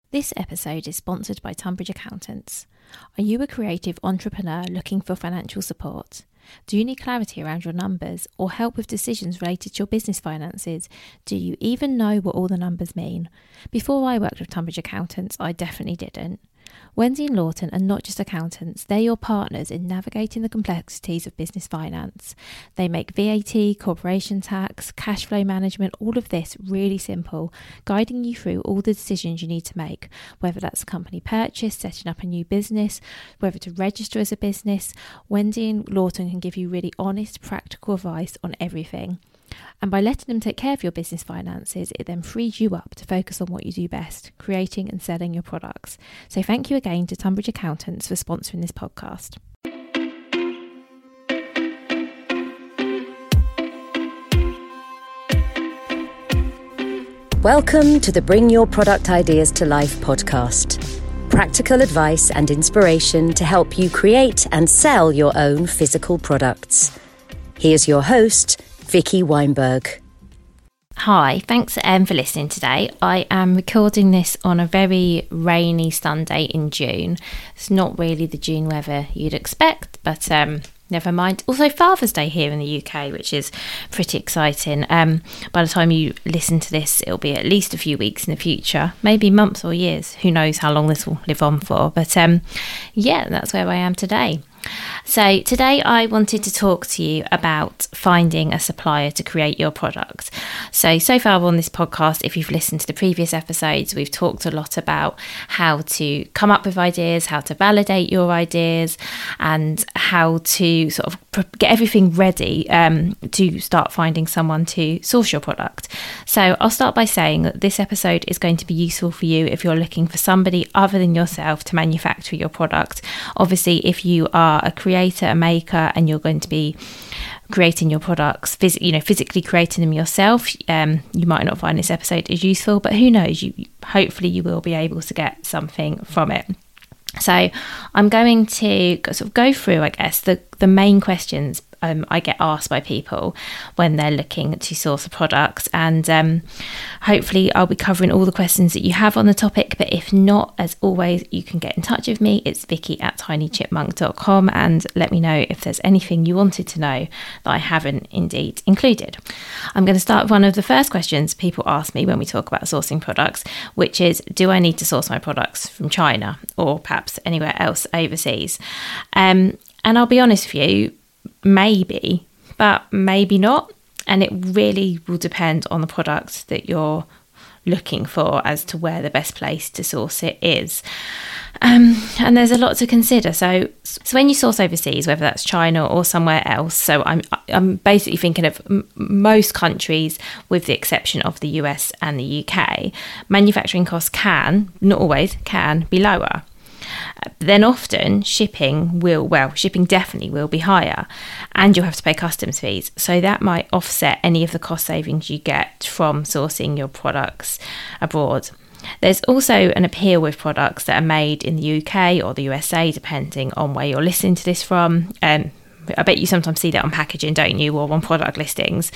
This episode is sponsored by Tunbridge Accountants. Are you a creative entrepreneur looking for financial support? Do you need clarity around your numbers or help with decisions related to your business finances? Do you even know what all the numbers mean? Before I worked with Tunbridge Accountants, I definitely didn't. Wendy and Lawton are not just accountants, they're your partners in navigating the complexities of business finance. They make VAT, corporation tax, cash flow management, all of this really simple, guiding you through all the decisions you need to make, whether that's a company purchase, setting up a new business, whether to register as a business. Wendy and Lawton can give you really honest, practical advice on everything. And by letting them take care of your business finances, it then frees you up to focus on what you do best, creating and selling your products. So thank you again to Tunbridge Accountants for sponsoring this podcast. Welcome to the Bring Your Product Ideas to Life podcast. Practical advice and inspiration to help you create and sell your own physical products. Here's your host, Vicky Weinberg. Hi, thanks for listening today. I am recording this on a very rainy Sunday in June. It's not really the June weather you'd expect, but never mind. Also Father's Day here in the UK, which is pretty exciting. By the time you listen to this, it'll be at least a few weeks in the future, maybe months or years. Who knows how long this will live on for. But yeah, that's where I am today. So today I wanted to talk to you about finding a supplier to create your product. So far on this podcast, if you've listened to the previous episodes, we've talked a lot about how to come up with ideas, how to validate your ideas, and how to sort of get everything ready to start finding someone to source your product. So I'll start by saying that this episode is going to be useful for you if you're looking for somebody other than yourself to manufacture your product. Obviously, if you are a creator, a maker, and you're going to be creating your products, physically creating them yourself, you might not find this episode as useful, but who knows, hopefully you will be able to get something from it. So I'm going to sort of go through, I guess, the main questions I get asked by people when they're looking to source a product, and hopefully I'll be covering all the questions that you have on the topic. But if not, as always, you can get in touch with me. It's vicky@tinychipmunk.com, and let me know if there's anything you wanted to know that I haven't indeed included. I'm going to start with one of the first questions people ask me when we talk about sourcing products, which is, do I need to source my products from China or perhaps anywhere else overseas? And I'll be honest with you, maybe, but maybe not. And it really will depend on the product that you're looking for as to where the best place to source it is. And there's a lot to consider. So when you source overseas, whether that's China or somewhere else, so I'm basically thinking of most countries with the exception of the US and the UK, manufacturing costs can, not always, can be lower. Then often shipping definitely will be higher, and you'll have to pay customs fees. So that might offset any of the cost savings you get from sourcing your products abroad. There's also an appeal with products that are made in the UK or the USA, depending on where you're listening to this from. I bet you sometimes see that on packaging, don't you, or on product listings.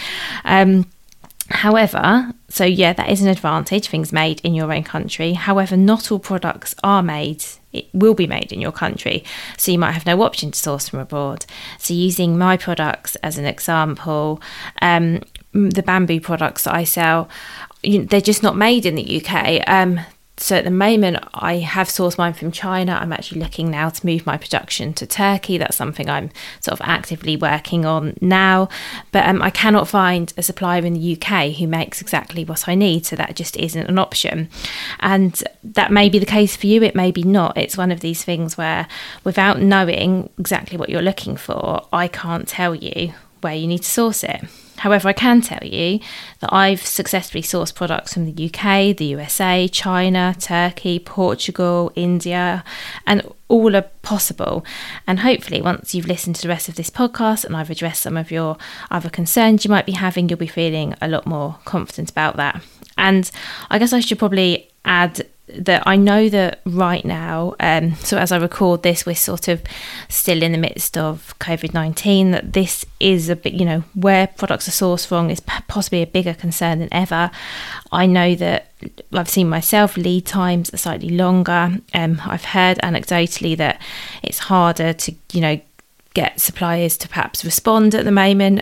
However, so yeah, that is an advantage, things made in your own country. However, not all products will be made in your country, so you might have no option to source from abroad. So using my products as an example, the bamboo products that I sell, they're just not made in the UK. So at the moment, I have sourced mine from China. I'm actually looking now to move my production to Turkey. That's something I'm sort of actively working on now. But I cannot find a supplier in the UK who makes exactly what I need. So that just isn't an option. And that may be the case for you. It may be not. It's one of these things where without knowing exactly what you're looking for, I can't tell you where you need to source it. However, I can tell you that I've successfully sourced products from the UK, the USA, China, Turkey, Portugal, India, and all are possible. And hopefully once you've listened to the rest of this podcast and I've addressed some of your other concerns you might be having, you'll be feeling a lot more confident about that. And I guess I should probably add that I know that right now, so as I record this, we're sort of still in the midst of COVID-19, that this is a bit, where products are sourced from is possibly a bigger concern than ever. I know that I've seen myself, lead times are slightly longer. I've heard anecdotally that it's harder to, get suppliers to perhaps respond at the moment,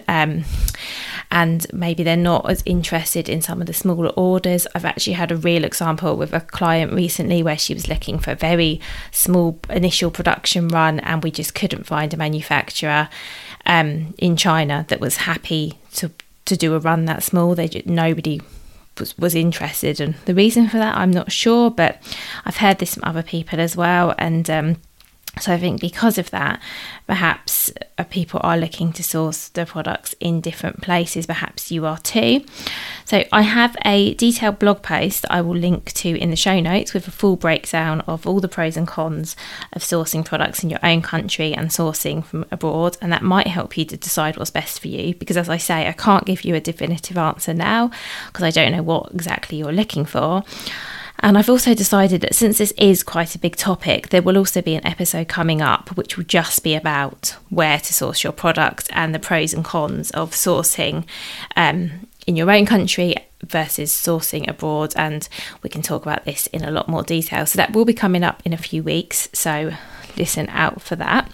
and maybe they're not as interested in some of the smaller orders. I've actually had a real example with a client recently where she was looking for a very small initial production run, and we just couldn't find a manufacturer in China that was happy to do a run that small. Nobody was interested, and the reason for that I'm not sure, but I've heard this from other people as well. And so I think because of that, perhaps people are looking to source their products in different places. Perhaps you are too. So I have a detailed blog post that I will link to in the show notes with a full breakdown of all the pros and cons of sourcing products in your own country and sourcing from abroad. And that might help you to decide what's best for you, because as I say, I can't give you a definitive answer now because I don't know what exactly you're looking for. And I've also decided that since this is quite a big topic, there will also be an episode coming up which will just be about where to source your product and the pros and cons of sourcing in your own country versus sourcing abroad. And we can talk about this in a lot more detail. So that will be coming up in a few weeks. So listen out for that.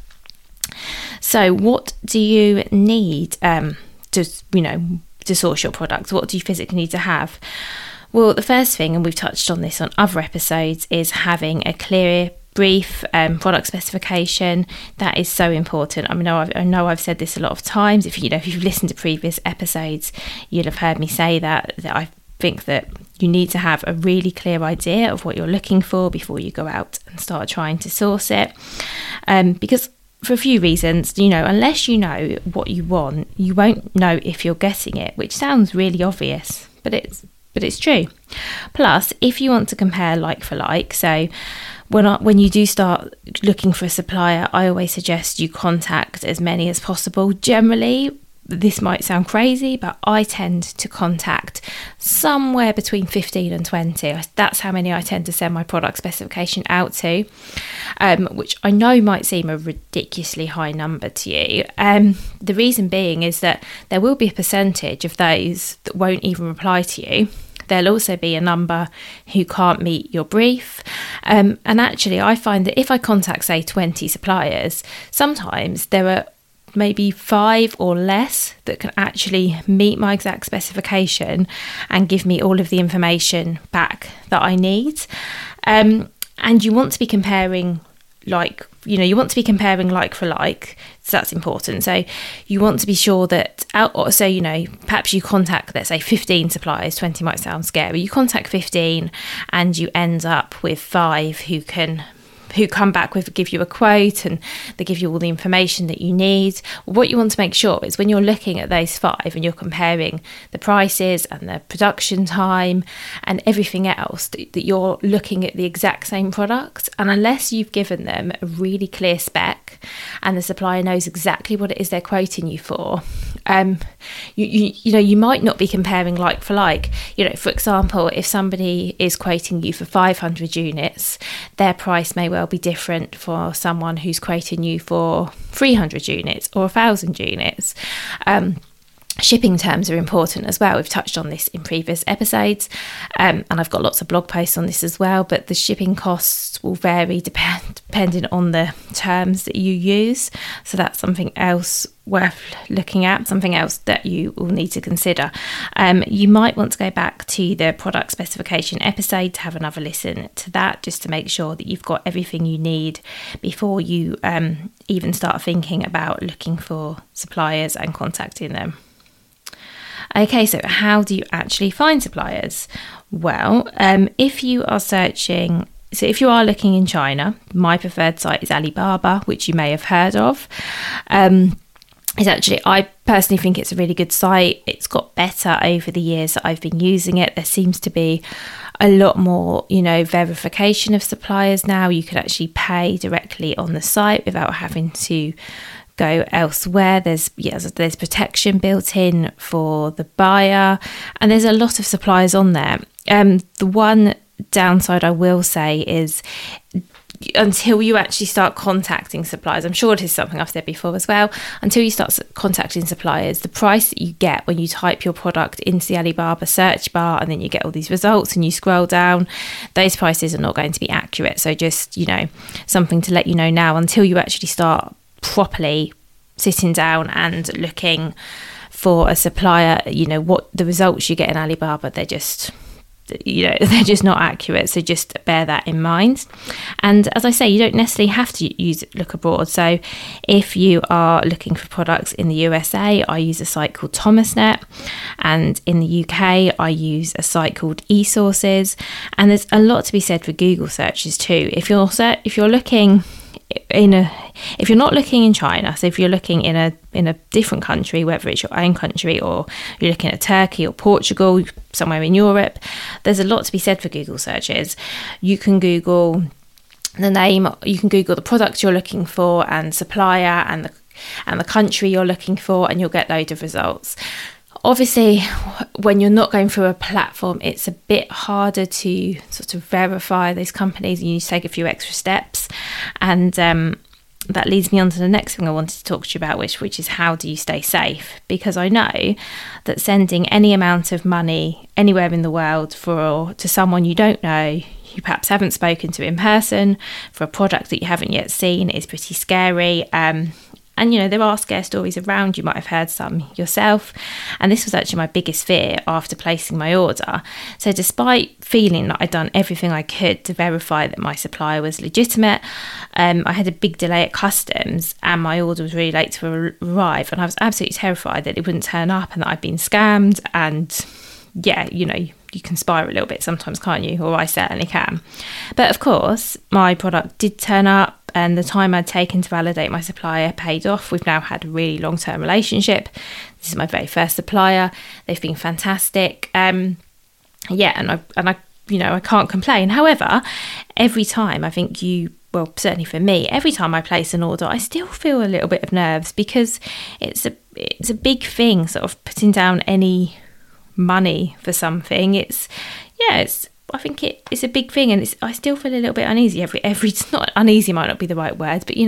So what do you need to source your products? What do you physically need to have? Well, the first thing, and we've touched on this on other episodes, is having a clear, brief product specification. That is so important. I know I've said this a lot of times. If you've listened to previous episodes, you'll have heard me say that I think that you need to have a really clear idea of what you're looking for before you go out and start trying to source it. Because for a few reasons, unless you know what you want, you won't know if you're getting it, which sounds really obvious, but it's true. Plus, if you want to compare like for like, so when you do start looking for a supplier, I always suggest you contact as many as possible. Generally, this might sound crazy, but I tend to contact somewhere between 15 and 20. That's how many I tend to send my product specification out to, which I know might seem a ridiculously high number to you. The reason being is that there will be a percentage of those that won't even reply to you. There'll also be a number who can't meet your brief. And actually, I find that if I contact, say, 20 suppliers, sometimes there are maybe 5 or less that can actually meet my exact specification and give me all of the information back that I need. And you want to be comparing like for like, so that's important. So you want to be sure that perhaps you contact, let's say 15 suppliers, 20 might sound scary. You contact 15 and you end up with 5 who come back give you a quote and they give you all the information that you need. What you want to make sure is when you're looking at those 5 and you're comparing the prices and the production time and everything else, that you're looking at the exact same product. And unless you've given them a really clear spec and the supplier knows exactly what it is they're quoting you for, you might not be comparing like for like. For example, if somebody is quoting you for 500 units, their price may well be different for someone who's quoting you for 300 units or 1,000 units. Shipping terms are important as well. We've touched on this in previous episodes, and I've got lots of blog posts on this as well, but the shipping costs will vary depending on the terms that you use. So that's something else worth looking at, something else that you will need to consider. You might want to go back to the product specification episode to have another listen to that, just to make sure that you've got everything you need before you even start thinking about looking for suppliers and contacting them. Okay, so how do you actually find suppliers? Well, if you are searching, so if you are looking in China, my preferred site is Alibaba, which you may have heard of. I personally think it's a really good site. It's got better over the years that I've been using it. There seems to be a lot more, verification of suppliers now. You could actually pay directly on the site without having to go elsewhere. There's protection built in for the buyer, and there's a lot of suppliers on there. The one downside I will say is, until you actually start contacting suppliers, I'm sure this is something I've said before as well, until you start contacting suppliers, the price that you get when you type your product into the Alibaba search bar and then you get all these results and you scroll down, those prices are not going to be accurate. So just, something to let you know now, until you actually start properly sitting down and looking for a supplier, what the results you get in Alibaba, they're just not accurate. So just bear that in mind. And as I say, you don't necessarily have to use Look Abroad. So if you are looking for products in the USA, I use a site called Thomasnet, and in the UK I use a site called eSources. And there's a lot to be said for Google searches too. If you're looking if you're not looking in China, so if you're looking in a different country, whether it's your own country or you're looking at Turkey or Portugal, somewhere in Europe, there's a lot to be said for Google searches. You can Google the name, you can Google the product you're looking for and supplier and the country you're looking for, and you'll get loads of results. Obviously, when you're not going through a platform, it's a bit harder to sort of verify those companies. You need to take a few extra steps. And that leads me on to the next thing I wanted to talk to you about, which is how do you stay safe? Because I know that sending any amount of money anywhere in the world to someone you don't know, you perhaps haven't spoken to in person, for a product that you haven't yet seen, is pretty scary. And, there are scare stories around. You might have heard some yourself. And this was actually my biggest fear after placing my order. So despite feeling that I'd done everything I could to verify that my supplier was legitimate, I had a big delay at customs and my order was really late to arrive. And I was absolutely terrified that it wouldn't turn up and that I'd been scammed. And yeah, you can spiral a little bit sometimes, can't you? Or I certainly can. But of course, my product did turn up, and the time I'd taken to validate my supplier paid off. We've now had a really long-term relationship. This is my very first supplier. They've been fantastic. And I can't complain. However, every time I think certainly for me, every time I place an order, I still feel a little bit of nerves, because it's a big thing, sort of putting down any money for something. I think it's a big thing, and I still feel a little bit uneasy every it's not uneasy, might not be the right word, but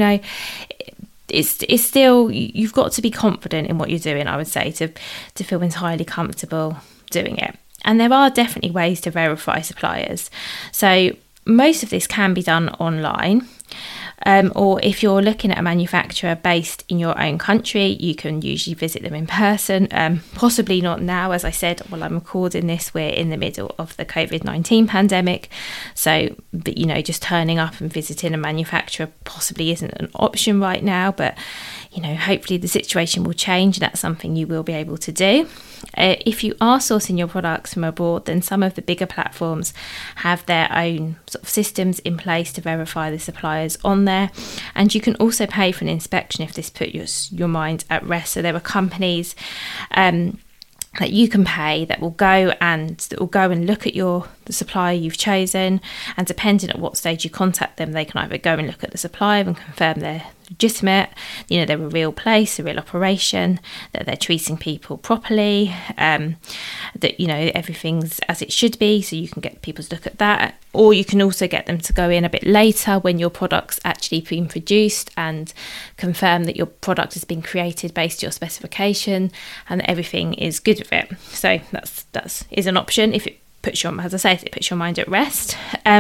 it's still, you've got to be confident in what you're doing, I would say, to feel entirely comfortable doing it. And there are definitely ways to verify suppliers. So most of this can be done online. Or if you're looking at a manufacturer based in your own country, you can usually visit them in person. Possibly not now, as I said, while I'm recording this, we're in the middle of the COVID-19 pandemic. So, but just turning up and visiting a manufacturer possibly isn't an option right now. But, hopefully the situation will change, and that's something you will be able to do. If you are sourcing your products from abroad, then some of the bigger platforms have their own sort of systems in place to verify the suppliers on there, and you can also pay for an inspection if this puts your mind at rest. So there are companies that you can pay that will go and look at the supplier you've chosen, and depending on what stage you contact them, they can either go and look at the supplier and confirm they're legitimate, they're a real place, a real operation, that they're treating people properly, that everything's as it should be, so you can get people to look at that. Or you can also get them to go in a bit later when your product's actually been produced and confirm that your product has been created based on your specification and that everything is good with it. So that is an option if it puts your mind at rest.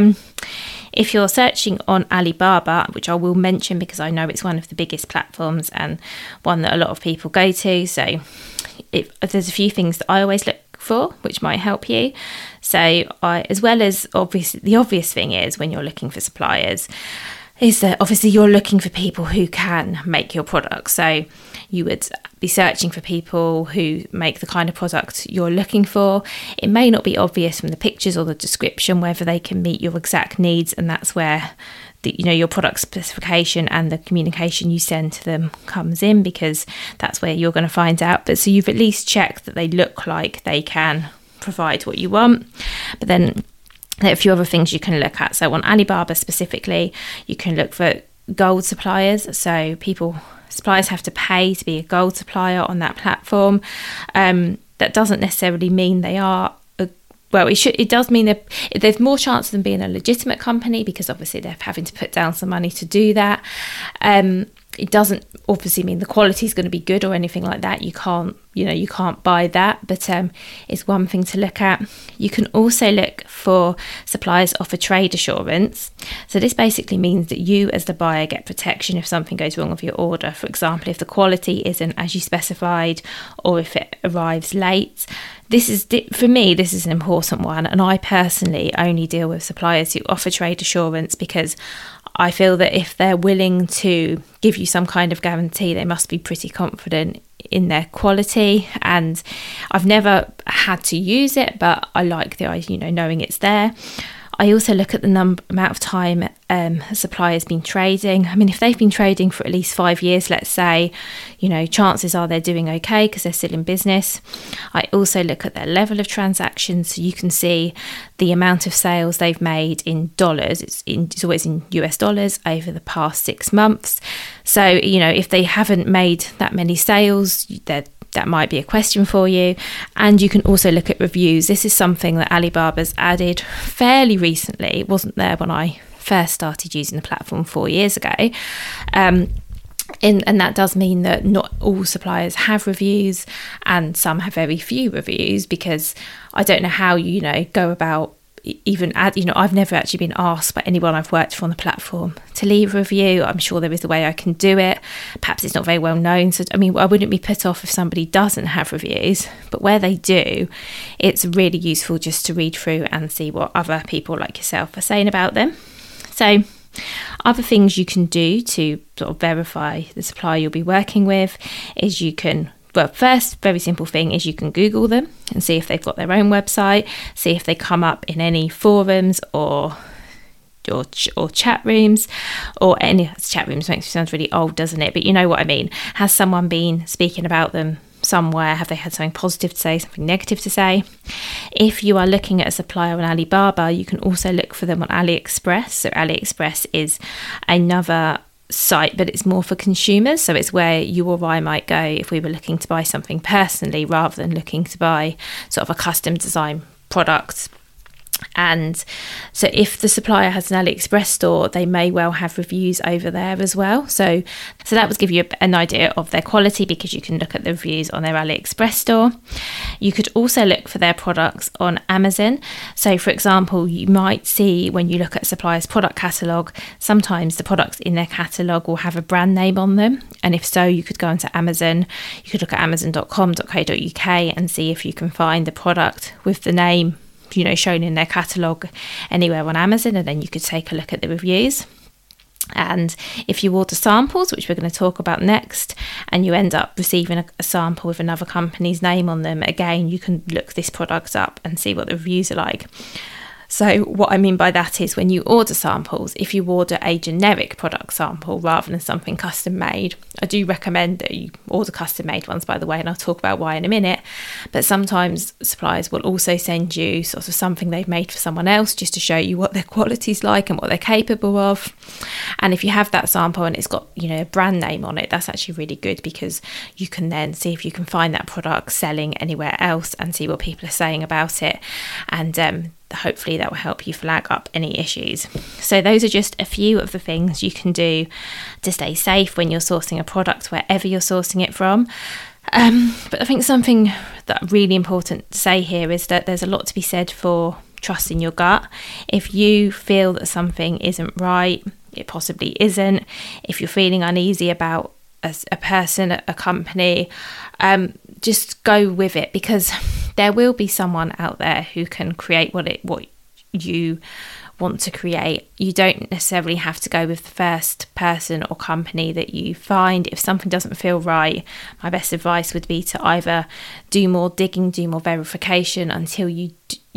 If you're searching on Alibaba, which I will mention because I know it's one of the biggest platforms and one that a lot of people go to, so if there's a few things that I always look for which might help you. So as well as the obvious thing is, when you're looking for suppliers, is that obviously you're looking for people who can make your product. So you would be searching for people who make the kind of product you're looking for. It may not be obvious from the pictures or the description whether they can meet your exact needs, and that's where your product specification and the communication you send to them comes in, because that's where you're going to find out. But so you've at least checked that they look like they can provide what you want. But then there are a few other things you can look at. So on Alibaba specifically, you can look for gold suppliers. So suppliers have to pay to be a gold supplier on that platform. That doesn't necessarily mean they are well, it does mean that there's more chance of them being a legitimate company, because obviously they're having to put down some money to do that. It doesn't obviously mean the quality is going to be good or anything like that. You can't buy that, but it's one thing to look at. You can also look for suppliers offer trade assurance. So this basically means that you as the buyer get protection if something goes wrong with your order. For example, if the quality isn't as you specified, or if it arrives late. For me, this is an important one, and I personally only deal with suppliers who offer trade assurance, because I feel that if they're willing to give you some kind of guarantee, they must be pretty confident in their quality. And I've never had to use it, but I like the idea, knowing it's there. I also look at the amount of time a supplier's been trading. I mean, if they've been trading for at least 5 years, let's say, chances are they're doing okay because they're still in business. I also look at their level of transactions, so you can see the amount of sales they've made in dollars. It's always in US dollars over the past 6 months. So, if they haven't made that many sales, that might be a question for you. And you can also look at reviews. This is something that Alibaba's added fairly recently. It wasn't there when I first started using the platform 4 years ago. And that does mean that not all suppliers have reviews, and some have very few reviews, because I don't know how go about even I've never actually been asked by anyone I've worked for on the platform to leave a review. I'm sure there is a way I can do it. Perhaps it's not very well known. So, I wouldn't be put off if somebody doesn't have reviews, but where they do, it's really useful just to read through and see what other people like yourself are saying about them. So, other things you can do to sort of verify the supplier you'll be working with is first, very simple thing is you can Google them and see if they've got their own website, see if they come up in any forums or chat rooms, or any chat rooms. Makes me sound really old, doesn't it? But you know what I mean. Has someone been speaking about them somewhere? Have they had something positive to say, something negative to say? If you are looking at a supplier on Alibaba, you can also look for them on AliExpress. So AliExpress is another site, but it's more for consumers, so it's where you or I might go if we were looking to buy something personally, rather than looking to buy sort of a custom design product. And so if the supplier has an AliExpress store, they may well have reviews over there as well. So that would give you an idea of their quality, because you can look at the reviews on their AliExpress store. You could also look for their products on Amazon. So for example, you might see when you look at a supplier's product catalogue, sometimes the products in their catalogue will have a brand name on them. And if so, you could go onto Amazon. You could look at amazon.com.co.uk and see if you can find the product with the name shown in their catalogue anywhere on Amazon, and then you could take a look at the reviews. And if you order samples, which we're going to talk about next, and you end up receiving a sample with another company's name on them, again, you can look this product up and see what the reviews are like. So what I mean by that is, when you order samples, if you order a generic product sample rather than something custom made, I do recommend that you order custom made ones, by the way, and I'll talk about why in a minute. But sometimes suppliers will also send you sort of something they've made for someone else, just to show you what their quality's like and what they're capable of. And if you have that sample and it's got a brand name on it, that's actually really good, because you can then see if you can find that product selling anywhere else and see what people are saying about it. And hopefully that will help you flag up any issues. So those are just a few of the things you can do to stay safe when you're sourcing a product, wherever you're sourcing it from. But I think something that's really important to say here is that there's a lot to be said for trusting your gut. If you feel that something isn't right, it possibly isn't. If you're feeling uneasy about a person, a company, just go with it, because there will be someone out there who can create what you want to create. You don't necessarily have to go with the first person or company that you find. If something doesn't feel right, my best advice would be to either do more digging, do more verification until you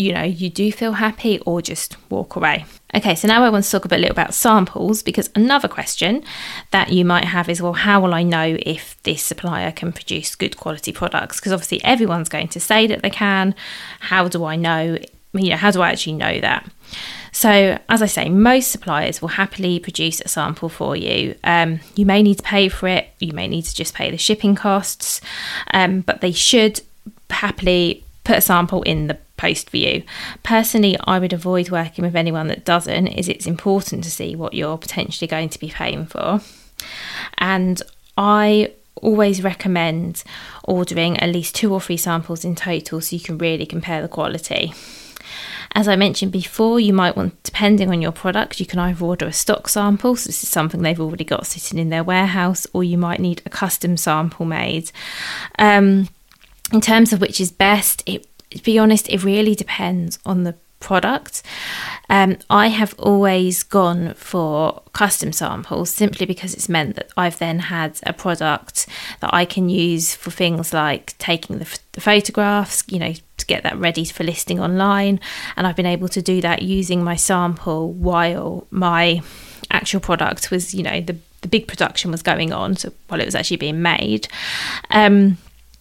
do feel happy, or just walk away. Okay, so now I want to talk a little about samples, because another question that you might have is, well, how will I know if this supplier can produce good quality products? Because obviously everyone's going to say that they can. How do I know? How do I actually know that? So, as I say, most suppliers will happily produce a sample for you. You may need to pay for it. You may need to just pay the shipping costs, but they should happily put a sample in the post for you. Personally, I would avoid working with anyone that doesn't, as it's important to see what you're potentially going to be paying for. And I always recommend ordering at least 2 or 3 samples in total so you can really compare the quality. As I mentioned before, you might want, depending on your product, you can either order a stock sample, so this is something they've already got sitting in their warehouse, or you might need a custom sample made. In terms of which is best, to be honest, it really depends on the product. I have always gone for custom samples simply because it's meant that I've then had a product that I can use for things like taking the photographs, to get that ready for listing online. And I've been able to do that using my sample while my actual product was, the big production was going on, so while it was actually being made. And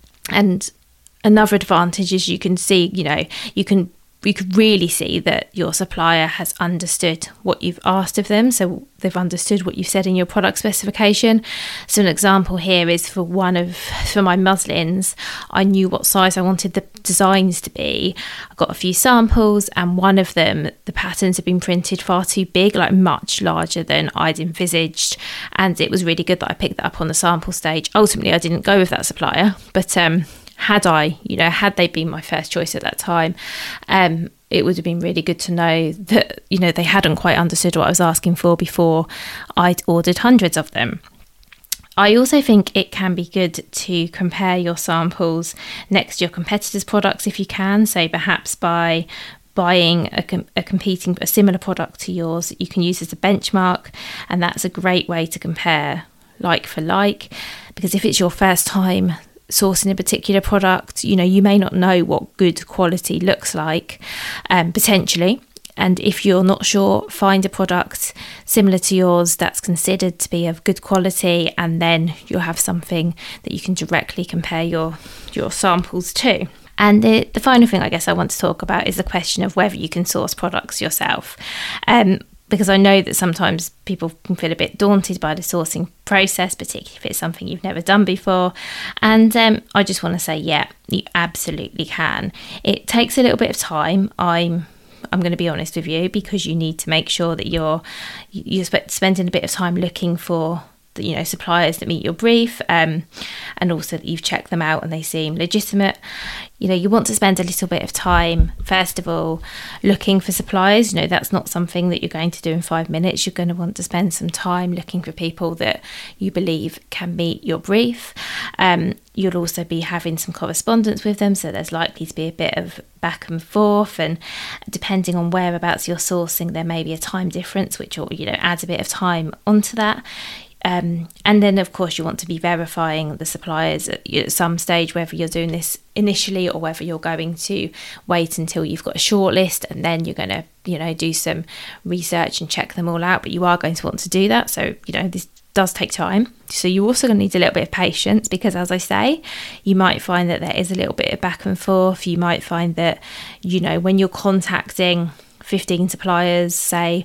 another advantage is you can see, you could really see that your supplier has understood what you've asked of them. So they've understood what you've said in your product specification. So an example here is for my muslins, I knew what size I wanted the designs to be. I got a few samples, and one of them, the patterns had been printed far too big, like much larger than I'd envisaged. And it was really good that I picked that up on the sample stage. Ultimately, I didn't go with that supplier, but had they been my first choice at that time, it would have been really good to know that, they hadn't quite understood what I was asking for before I'd ordered hundreds of them. I also think it can be good to compare your samples next to your competitors' products if you can. So perhaps by buying a similar product to yours, you can use as a benchmark, and that's a great way to compare like for like, because if it's your first time sourcing a particular product, you may not know what good quality looks like, potentially. And if you're not sure, find a product similar to yours that's considered to be of good quality, and then you'll have something that you can directly compare your samples to. And the final thing I guess I want to talk about is the question of whether you can source products yourself. Because I know that sometimes people can feel a bit daunted by the sourcing process, particularly if it's something you've never done before. And I just want to say, yeah, you absolutely can. It takes a little bit of time. I'm going to be honest with you, because you need to make sure that you're spending a bit of time looking for suppliers that meet your brief, and also that you've checked them out and they seem legitimate. You want to spend a little bit of time, first of all, looking for suppliers. That's not something that you're going to do in 5 minutes. You're going to want to spend some time looking for people that you believe can meet your brief. You'll also be having some correspondence with them, so there's likely to be a bit of back and forth, and depending on whereabouts you're sourcing, there may be a time difference, which will add a bit of time onto that. And then, of course, you want to be verifying the suppliers at some stage, whether you're doing this initially or whether you're going to wait until you've got a short list and then you're going to, do some research and check them all out. But you are going to want to do that. So, this does take time. So you're also going to need a little bit of patience, because, as I say, you might find that there is a little bit of back and forth. You might find that, when you're contacting 15 suppliers, say,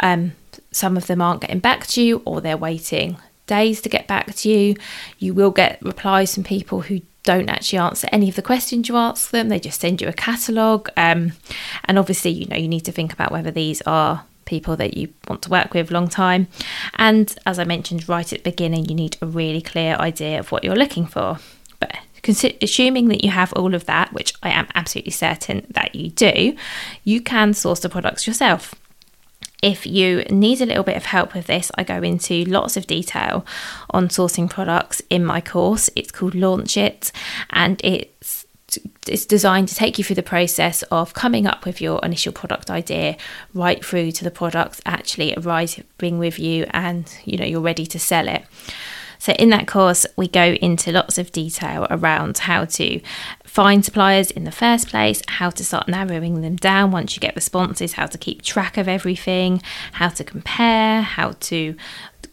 some of them aren't getting back to you, or they're waiting days to get back to you. You will get replies from people who don't actually answer any of the questions you ask them. They just send you a catalogue. And obviously, you need to think about whether these are people that you want to work with long time. And as I mentioned right at the beginning, you need a really clear idea of what you're looking for. But assuming that you have all of that, which I am absolutely certain that you do, you can source the products yourself. If you need a little bit of help with this, I go into lots of detail on sourcing products in my course. It's called Launch It, and it's designed to take you through the process of coming up with your initial product idea right through to the product actually arriving with you and you're ready to sell it. So in that course, we go into lots of detail around how to find suppliers in the first place, how to start narrowing them down once you get responses, how to keep track of everything, how to compare, how to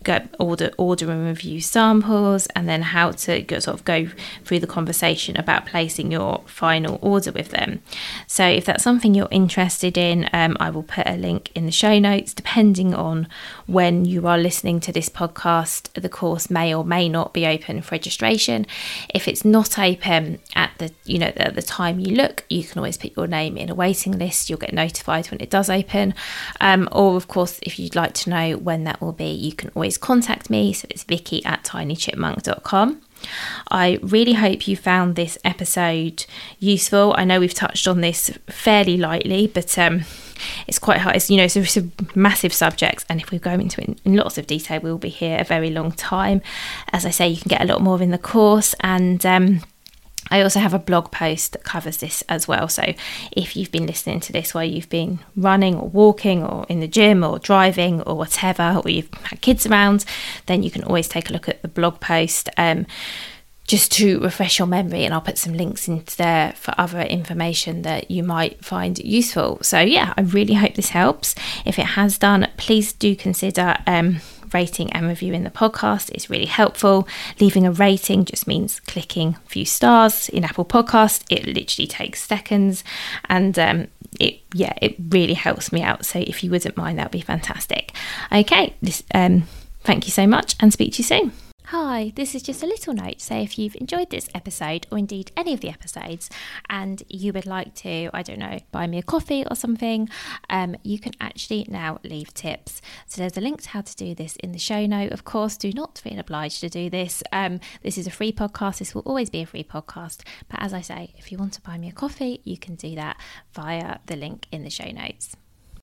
order and review samples, and then how to go through the conversation about placing your final order with them. So if that's something you're interested in, I will put a link in the show notes. Depending on when you are listening to this podcast, the course may or may not be open for registration. If it's not open at the time you look, you can always put your name in a waiting list. You'll get notified when it does open. Or of course, if you'd like to know when that will be, you can always contact me. So it's vicky@tinychipmunk.com. I really hope you found this episode useful. I know we've touched on this fairly lightly, but it's quite hard. It's a massive subject, and if we go into it in lots of detail, we'll be here a very long time. As I say, you can get a lot more in the course, and I also have a blog post that covers this as well. So if you've been listening to this while you've been running or walking or in the gym or driving or whatever, or you've had kids around, then you can always take a look at the blog post just to refresh your memory, and I'll put some links into there for other information that you might find useful. So yeah, I really hope this helps. If it has done, please do consider rating and reviewing the podcast. Is really helpful. Leaving a rating just means clicking a few stars in Apple Podcast. It literally takes seconds, and it really helps me out. So if you wouldn't mind, that would be fantastic. Okay, thank you so much, and speak to you soon. Hi, this is just a little note. So if you've enjoyed this episode, or indeed any of the episodes, and you would like to, buy me a coffee or something, you can actually now leave tips. So there's a link to how to do this in the show note. Of course, do not feel obliged to do this. This is a free podcast. This will always be a free podcast. But as I say, if you want to buy me a coffee, you can do that via the link in the show notes.